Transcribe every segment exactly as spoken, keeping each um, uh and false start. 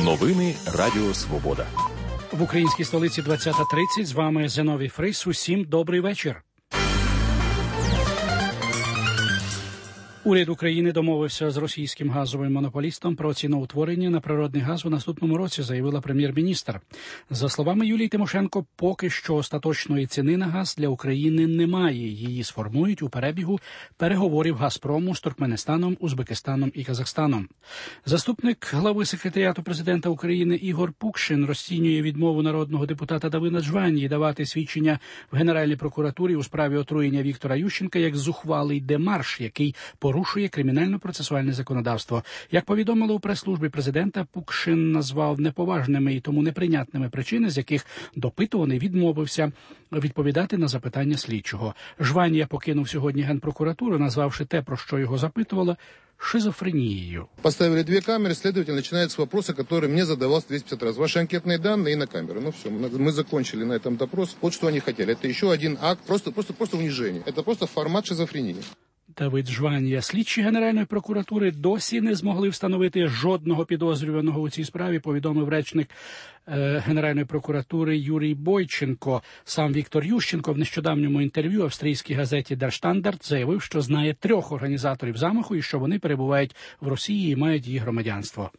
Новини Радіо Свобода. В українській столиці двадцята тридцять. З вами Зиновій Фрис. Усім добрий вечір. Уряд України домовився з російським газовим монополістом про ціноутворення на природний газ у наступному році, заявила прем'єр-міністр. За словами Юлії Тимошенко, поки що остаточної ціни на газ для України немає. Її сформують у перебігу переговорів «Газпрому» з Туркменистаном, Узбекистаном і Казахстаном. Заступник глави секретаріату президента України Ігор Пукшин розцінює відмову народного депутата Давида Жванії давати свідчення в Генеральній прокуратурі у справі отруєння Віктора Ющенка як зухвалий демарш, який порушує кримінально-процесуальне законодавство. Як повідомили у прес-службі президента, Пукшин назвав неповажними і тому неприйнятними причини, з яких допитуваний відмовився відповідати на запитання слідчого. Жванія покинув сьогодні Генпрокуратуру, назвавши те, про що його запитували, шизофренією. Поставили две камеры, следователь начинает с вопроса, который мне задавался двести пятьдесят раз. Ваши анкетные данные и на камеру. Ну все, мы закончили на этом допрос. Вот что они хотели. Это еще один акт, просто, просто, просто унижение. Это просто формат шизофрении. Давид Жванія. Слідчі Генеральної прокуратури досі не змогли встановити жодного підозрюваного у цій справі, повідомив речник е, Генеральної прокуратури Юрій Бойченко. Сам Віктор Ющенко в нещодавньому інтерв'ю австрійській газеті Der Standard заявив, що знає трьох організаторів замаху і що вони перебувають в Росії і мають її громадянство.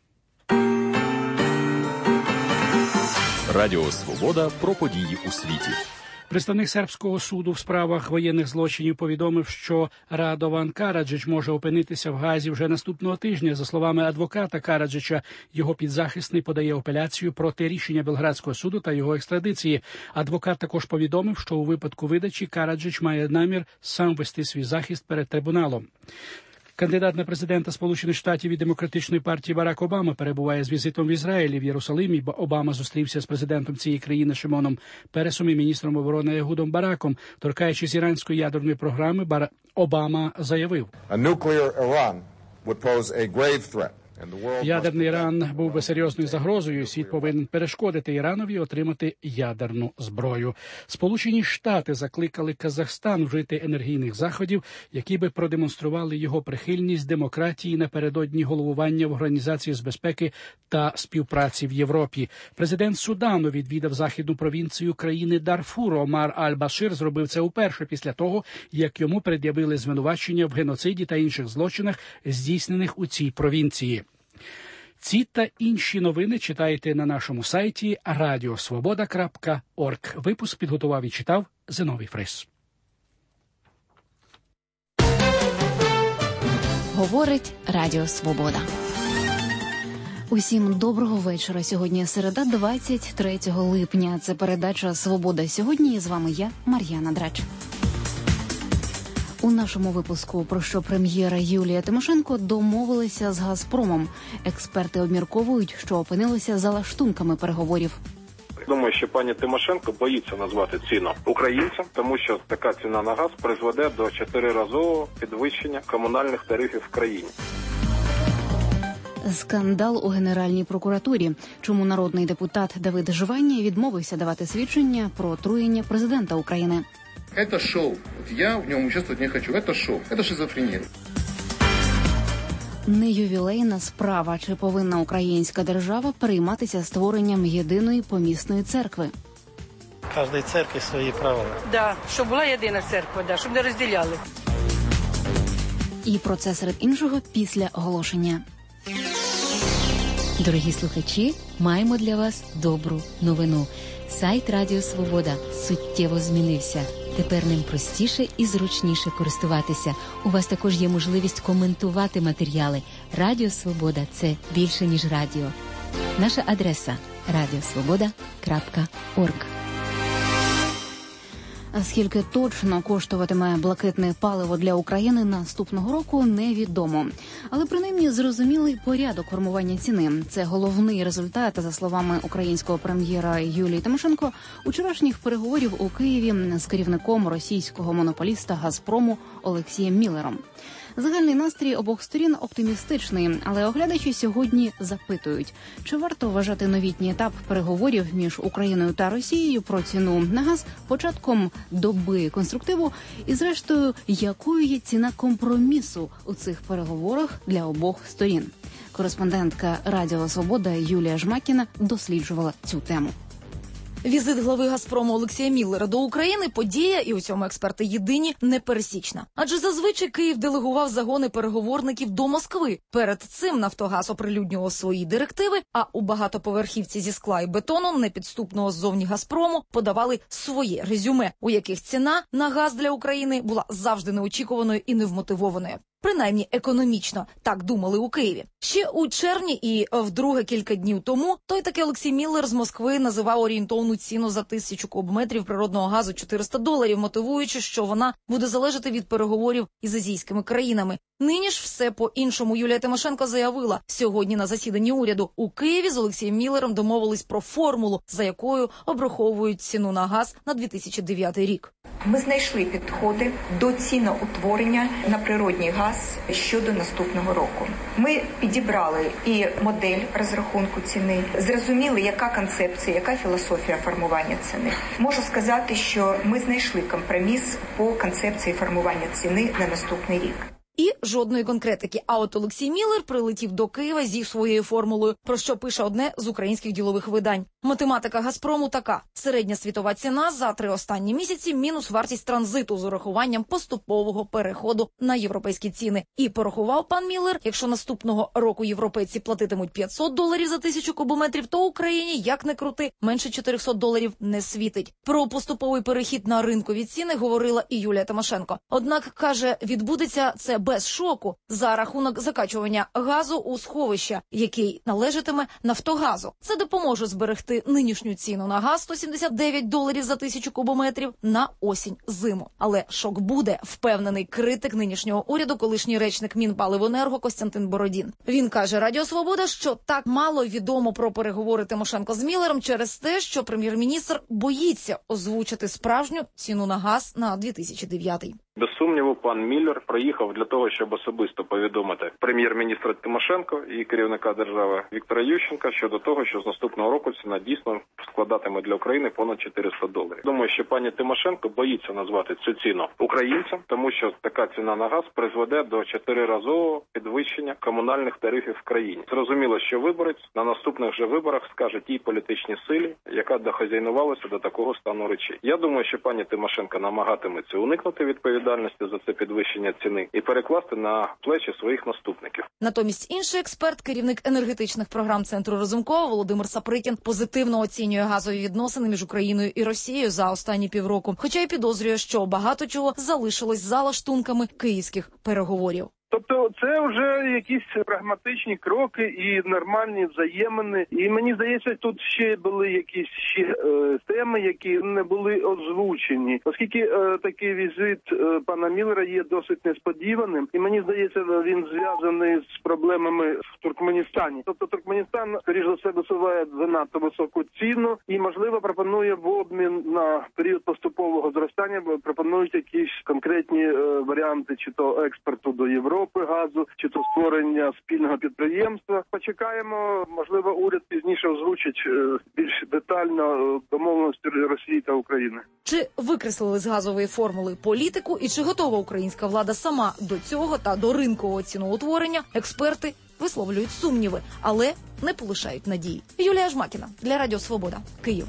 Радіо Свобода про події у світі. Представник сербського суду в справах воєнних злочинів повідомив, що Радован Караджич може опинитися в Гаазі вже наступного тижня. За словами адвоката Караджича, його підзахисний подає апеляцію проти рішення Белградського суду та його екстрадиції. Адвокат також повідомив, що у випадку видачі Караджич має намір сам вести свій захист перед трибуналом. Кандидат на президента Сполучених Штатів від Демократичної партії Барак Обама перебуває з візитом в Ізраїлі. В Єрусалимі Обама зустрівся з президентом цієї країни Шимоном Пересом і міністром оборони Егудом Бараком. Торкаючись іранської ядерної програми, Бар... Обама заявив: «Ядерний Іран був би серйозною загрозою, і світ повинен перешкодити Іранові отримати ядерну зброю». Сполучені Штати закликали Казахстан вжити енергійних заходів, які би продемонстрували його прихильність демократії напередодні головування в Організації з безпеки та співпраці в Європі. Президент Судану відвідав західну провінцію країни Дарфур. Омар Аль-Башир зробив це уперше після того, як йому пред'явили звинувачення в геноциді та інших злочинах, здійснених у цій провінції. Ці та інші новини читайте на нашому сайті радіосвобода крапка орг. Випуск підготував і читав Зиновій Фрис. Говорить Радіо Свобода. Усім доброго вечора. Сьогодні середа, двадцять третього липня. Це передача «Свобода сьогодні» і з вами я, Мар'яна Драч. У нашому випуску про що прем'єра Юлія Тимошенко домовилися з «Газпромом». Експерти обмірковують, що опинилися за лаштунками переговорів. Думаю, що пані Тимошенко боїться назвати ціну українцям, тому що така ціна на газ призведе до чотириразового підвищення комунальних тарифів в країні. Скандал у Генеральній прокуратурі. Чому народний депутат Давид Жванія відмовився давати свідчення про отруєння президента України? Это шоу. Я в нем участвовать не хочу. Это шоу. Это шизофрения. Не ювілейна справа. Чи повинна українська держава перейматися створенням єдиної помісної церкви? В кожній церкві свої правила. Да, щоб була єдина церква, да, щоб не розділяли. І про це серед іншого після оголошення. Дорогі слухачі, маємо для вас добру новину. Сайт Радіо Свобода суттєво змінився. Тепер ним простіше і зручніше користуватися. У вас також є можливість коментувати матеріали. Радіо Свобода – це більше, ніж радіо. Наша адреса – радіосвобода крапка орг. А скільки точно коштуватиме блакитне паливо для України наступного року, невідомо. Але принаймні зрозумілий порядок формування ціни. Це головний результат, за словами українського прем'єра Юлії Тимошенко, учорашніх переговорів у Києві з керівником російського монополіста «Газпрому» Олексієм Міллером. Загальний настрій обох сторін оптимістичний, але оглядачі сьогодні запитують, чи варто вважати новітній етап переговорів між Україною та Росією про ціну на газ початком доби конструктиву і, зрештою, якою є ціна компромісу у цих переговорах для обох сторін. Кореспондентка Радіо Свобода Юлія Жмакіна досліджувала цю тему. Візит глави «Газпрому» Олексія Міллера до України – подія, і у цьому експерти єдині, непересічна. Адже зазвичай Київ делегував загони переговорників до Москви. Перед цим «Нафтогаз» оприлюднював свої директиви, а у багатоповерхівці зі скла і бетону, непідступного ззовні «Газпрому», подавали своє резюме, у яких ціна на газ для України була завжди неочікуваною і невмотивованою. Принаймні економічно, так думали у Києві. Ще у червні і вдруге кілька днів тому той таки Олексій Міллер з Москви називав орієнтовну ціну за тисячу кубометрів природного газу чотириста доларів, мотивуючи, що вона буде залежати від переговорів із азійськими країнами. Нині ж все по-іншому. Юлія Тимошенко заявила, сьогодні на засіданні уряду у Києві з Олексієм Міллером домовились про формулу, за якою обраховують ціну на газ на дві тисячі дев'ятий рік. Ми знайшли підходи до ціноутворення на природний газ щодо наступного року. Ми підібрали і модель розрахунку ціни, зрозуміли, яка концепція, яка філософія формування ціни. Можу сказати, що ми знайшли компроміс по концепції формування ціни на наступний рік. І жодної конкретики. А от Олексій Міллер прилетів до Києва зі своєю формулою, про що пише одне з українських ділових видань. Математика «Газпрому» така. Середня світова ціна за три останні місяці мінус вартість транзиту з урахуванням поступового переходу на європейські ціни. І порахував пан Міллер, якщо наступного року європейці платитимуть п'ятсот доларів за тисячу кубометрів, то Україні, як не крути, менше чотириста доларів не світить. Про поступовий перехід на ринкові ціни говорила і Юлія Тимошенко. Однак, каже, відбудеться це без шоку за рахунок закачування газу у сховища, який належатиме «Нафтогазу». Це допоможе зберегти нинішню ціну на газ сто сімдесят дев'ять доларів за тисячу кубометрів на осінь-зиму. Але шок буде, впевнений критик нинішнього уряду, колишній речник Мінпаливенерго Костянтин Бородін. Він каже Радіо Свобода, що так мало відомо про переговори Тимошенко з Міллером через те, що прем'єр-міністр боїться озвучити справжню ціну на газ на дві тисячі дев'ятий. Без сумніву, пан Міллер приїхав для того, щоб особисто повідомити прем'єр-міністра Тимошенко і керівника держави Віктора Ющенка щодо того, що з наступного року ціна дійсно складатиме для України понад чотириста доларів. Думаю, що пані Тимошенко боїться назвати цю ціну українцям, тому що така ціна на газ призведе до чотириразового підвищення комунальних тарифів в країні. Зрозуміло, що виборець на наступних же виборах скаже тій політичній силі, яка дохазяйнувалася до такого стану речей. Я думаю, що пані Тимошенко намагатиметься уникнути відповідальності за це підвищення ціни і перекласти на плечі своїх наступників. Натомість інший експерт, керівник енергетичних програм Центру Разумкова Володимир Саприкін, позитивно оцінює газові відносини між Україною і Росією за останні півроку, хоча й підозрює, що багато чого залишилось за лаштунками київських переговорів. Тобто це вже якісь прагматичні кроки і нормальні взаємини. І мені здається, тут ще були якісь ще е, теми, які не були озвучені. Оскільки е, такий візит е, пана Міллера є досить несподіваним. І мені здається, він зв'язаний з проблемами в Туркменістані. Тобто Туркменістан, скоріш за все, досуває занадто високу ціну і, можливо, пропонує в обмін на період поступового зростання, пропонують якісь конкретні е, варіанти, чи то експорту до Європи, газу, чи то створення спільного підприємства. Почекаємо, можливо, уряд пізніше озвучить більш детально домовленості Росії та України. Чи викреслили з газової формули політику і чи готова українська влада сама до цього та до ринкового ціноутворення, експерти висловлюють сумніви, але не полишають надії. Юлія Жмакіна для Радіо Свобода, Київ.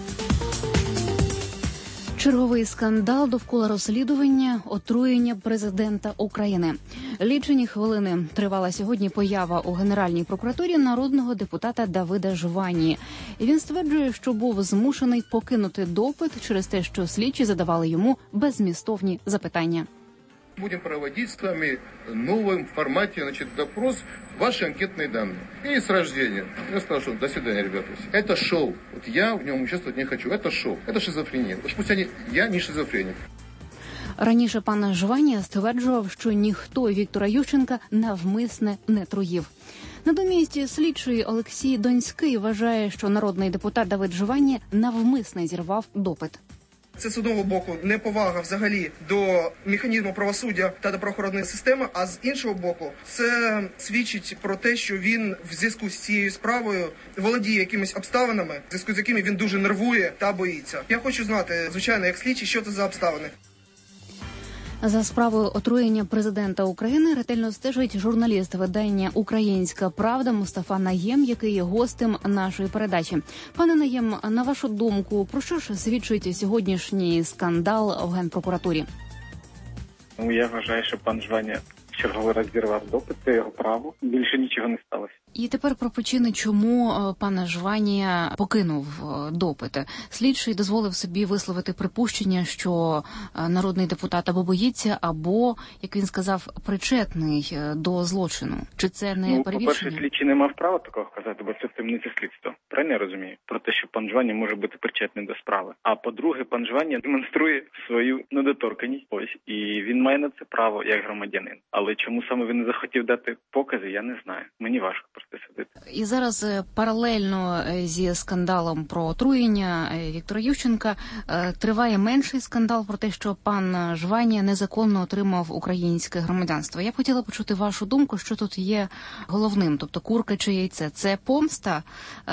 Черговий скандал довкола розслідування отруєння президента України. Лічені хвилини тривала сьогодні поява у Генеральній прокуратурі народного депутата Давида Жванії. Він стверджує, що був змушений покинути допит через те, що слідчі задавали йому беззмістовні запитання. Будем проводить с вами в новом формате, значит, допрос, ваши анкетные данные. И с рождения. Я сказал, что до свидания, ребята. Это шоу. Вот я в нем участвовать не хочу. Это шоу. Это шизофрения. Пусть они... Я не шизофреник. Раніше пан Жванія стверджував, що ніхто Віктора Ющенка навмисне не труїв. Натомість слідчий Олексій Донський вважає, що народний депутат Давид Жванія навмисне зірвав допит. Це з одного боку неповага взагалі до механізму правосуддя та до правоохоронної системи, а з іншого боку це свідчить про те, що він в зв'язку з цією справою володіє якимись обставинами, в зв'язку з якими він дуже нервує та боїться. Я хочу знати, звичайно, як слідчий, що це за обставини. За справою отруєння президента України ретельно стежить журналіст видання «Українська правда» Мустафа Наєм, який є гостем нашої передачі. Пане Наєм, на вашу думку, про що ж свідчить сьогоднішній скандал в Генпрокуратурі? Ну, я вважаю, що пан Жваня черговий раз зірвав допит, це його право. Більше нічого не сталося. І тепер про причини, чому пана Жванія покинув допит. Слідчий дозволив собі висловити припущення, що народний депутат або боїться, або, як він сказав, причетний до злочину. Чи це не ну, перевірення? По-перше, слідчий не мав права такого казати, бо це таємниця слідства. Правильно я розумію? Про те, що пан Жванія може бути причетний до справи. А по-друге, пан Жванія демонструє свою недоторканність. Ось. І він має на це право як громадянин. Але чому саме він не захотів дати покази, я не знаю. Мені важко. І зараз паралельно зі скандалом про отруєння Віктора Ющенка триває менший скандал про те, що пан Жванія незаконно отримав українське громадянство. Я б хотіла почути вашу думку, що тут є головним, тобто курка чи яйце. Це помста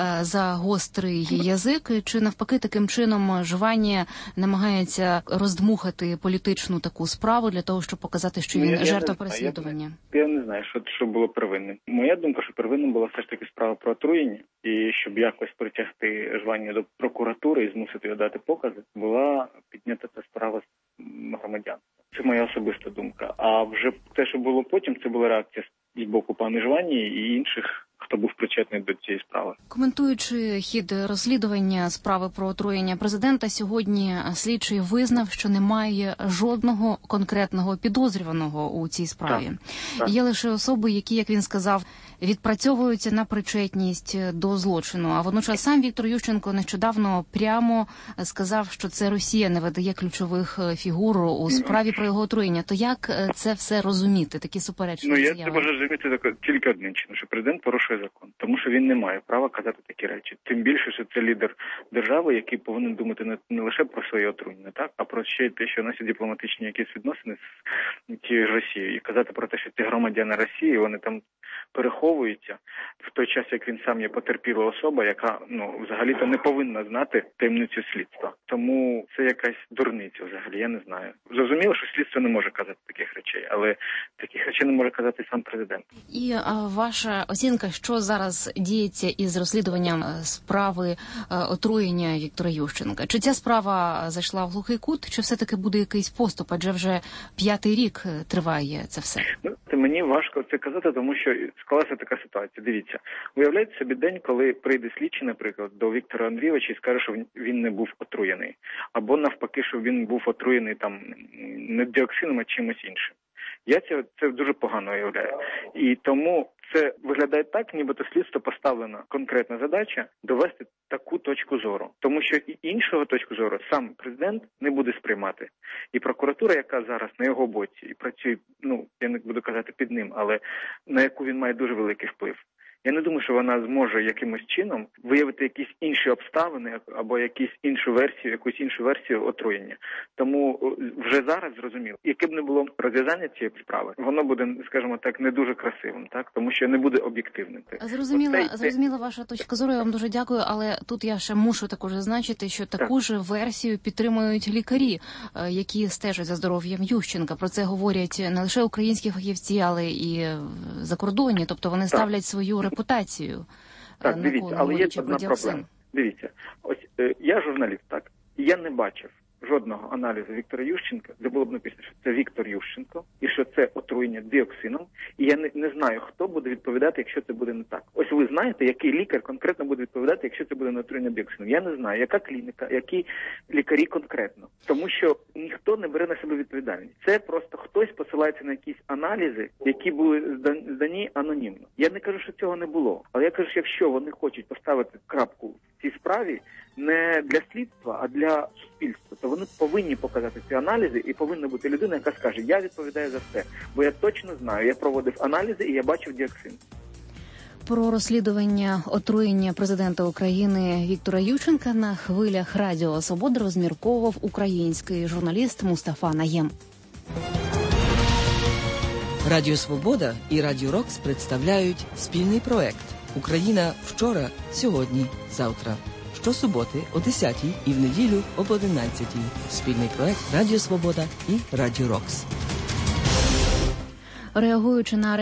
за гострий язик, чи навпаки таким чином Жванія намагається роздмухати політичну таку справу для того, щоб показати, що він я, жертва я переслідування? Я, я не знаю, що, що було первинним. Моя думка, що первинним була все ж таки справа про отруєння, і щоб якось притягти Жванію до прокуратури і змусити його дати покази, була піднята ця справа з громадянства. Це моя особиста думка. А вже те, що було потім, це була реакція з боку пана Жванії і інших, хто був причетний до цієї справи. Коментуючи хід розслідування справи про отруєння президента, сьогодні слідчий визнав, що немає жодного конкретного підозрюваного у цій справі. Так, так. Є лише особи, які, як він сказав, відпрацьовуються на причетність до злочину. А водночас сам Віктор Ющенко нещодавно прямо сказав, що це Росія не видає ключових фігур у справі про його отруєння. То як це все розуміти, такі суперечні заяви? Ну, я це можу розуміти тільки одним чином, що президент порушує закон, тому що він не має права казати такі речі. Тим більше, що це лідер держави, який повинен думати не, не лише про своє отруєння, так, а про ще й те, що у нас є дипломатичні якісь відносини з тією ж Росією. І казати про те, що ці громадяни Росії, вони там переховуються в той час, як він сам є потерпіла особа, яка, ну, взагалі-то не повинна знати таємницю слідства. Тому це якась дурниця взагалі, я не знаю. Зрозуміло, що слідство не може казати таких речей, але таких речей не може казати сам президент. І а, ваша оцінка, що зараз діється із розслідуванням справи а, отруєння Віктора Ющенка? Чи ця справа зайшла в глухий кут, чи все-таки буде якийсь поступ? Адже вже п'ятий рік триває це все. Ну, це мені важко це казати, тому що склалася така ситуація. Дивіться, уявляйте собі день, коли прийде слідчий, наприклад, до Віктора Андрійовича і скаже, що він не був отруєний. Або навпаки, що він був отруєний там не діоксином, а чимось іншим. Я це, це дуже погано уявляю. І тому це виглядає так, нібито слідство поставлена конкретна задача довести таку точку зору. Тому що і іншого точку зору сам президент не буде сприймати. І прокуратура, яка зараз на його боці і працює, ну, я не буду казати під ним, але на яку він має дуже великий вплив. Я не думаю, що вона зможе якимось чином виявити якісь інші обставини або якусь іншу версію, якусь іншу версію отруєння. Тому вже зараз зрозуміло, яке б не було розв'язання цієї справи, воно буде, скажімо так, не дуже красивим, так, тому що не буде об'єктивним. Зрозуміла, Оце... зрозуміла ваша точка зору. Я вам дуже дякую, але тут я ще мушу також зазначити, що таку так. ж версію підтримують лікарі, які стежать за здоров'ям Ющенка. Про це говорять не лише українські фахівці, але і закордонні. Тобто вони так. ставлять свою репутацію. Так, на дивіться, але є одна проблема. Дивіться, ось е, я журналіст, так, і я не бачив жодного аналізу Віктора Ющенка, де було б написано, що це Віктор Ющенко і що це отруєння діоксином. І я не, не знаю, хто буде відповідати, якщо це буде не так. Ось ви знаєте, який лікар конкретно буде відповідати, якщо це буде не отруєння діоксином. Я не знаю, яка клініка, які лікарі конкретно. Тому що ніхто не бере на себе відповідальність. Це просто хтось посилається на якісь аналізи, які були здані анонімно. Я не кажу, що цього не було. Але я кажу, що якщо вони хочуть поставити крапку в цій справі, не для слідства, а для суспільства, то вони повинні показати ці аналізи і повинна бути людина, яка скаже, я відповідаю за все. Бо я точно знаю, я проводив аналізи і я бачив діоксин. Про розслідування отруєння президента України Віктора Ющенка на хвилях Радіо Свобода розмірковував український журналіст Мустафа Наєм. Радіо Свобода і Радіо Рокс представляють спільний проект «Україна вчора, сьогодні, завтра». Щосуботи о десятій і в неділю об одинадцятій. Спільний проект Радіо Свобода і Радіо Рокс. Реагуючи на